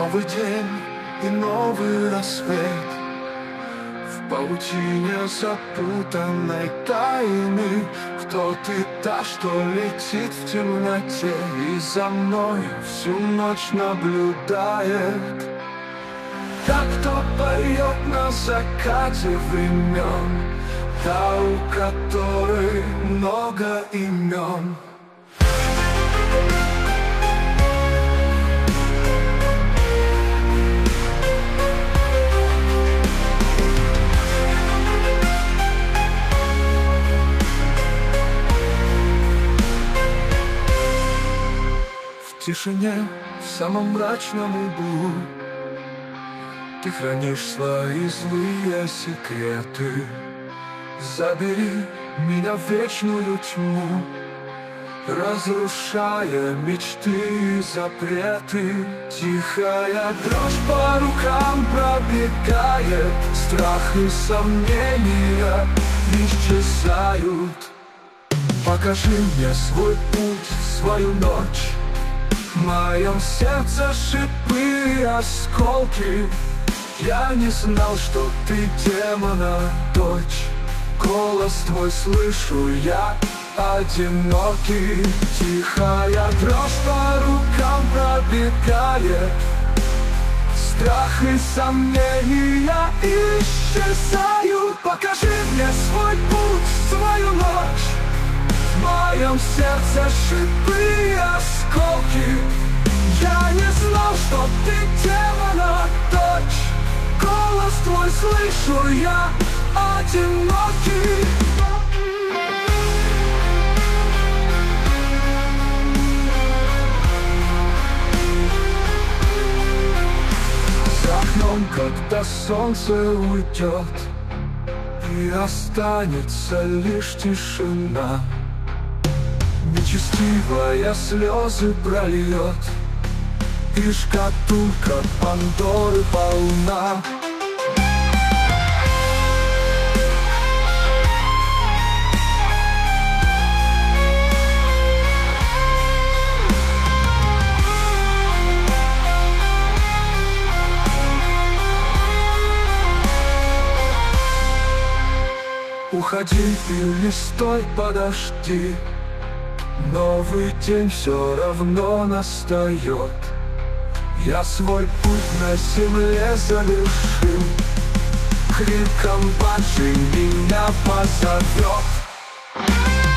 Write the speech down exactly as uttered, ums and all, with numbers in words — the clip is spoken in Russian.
Новый день и новый рассвет в паутине запутанной тайны. Кто ты, та, что летит в темноте и за мной всю ночь наблюдает? Та, кто поет на закате времен, та, у которой много имен. В тишине, в самом мрачном углу ты хранишь свои злые секреты. Забери меня в вечную тьму, разрушая мечты и запреты. Тихая дрожь по рукам пробегает, страх и сомнения исчезают. Покажи мне свой путь, свою ночь. В моем сердце шипы и осколки. Я не знал, что ты демона дочь. Голос твой слышу я, одинокий. Тихая дрожь по рукам пробегает, страх и сомнения исчезают. Покажи мне свой путь, свою ночь. В моем сердце шипы и осколки. Я не знал, что ты демона дочь. Голос твой слышу я, одинокий. За окном, когда солнце уйдет, и останется лишь тишина, нечестивая слезы прольет, и шкатулка Пандоры полна. Уходи или стой, подожди, новый день все равно настает. Я свой путь на земле завершил, криком банши меня позовет.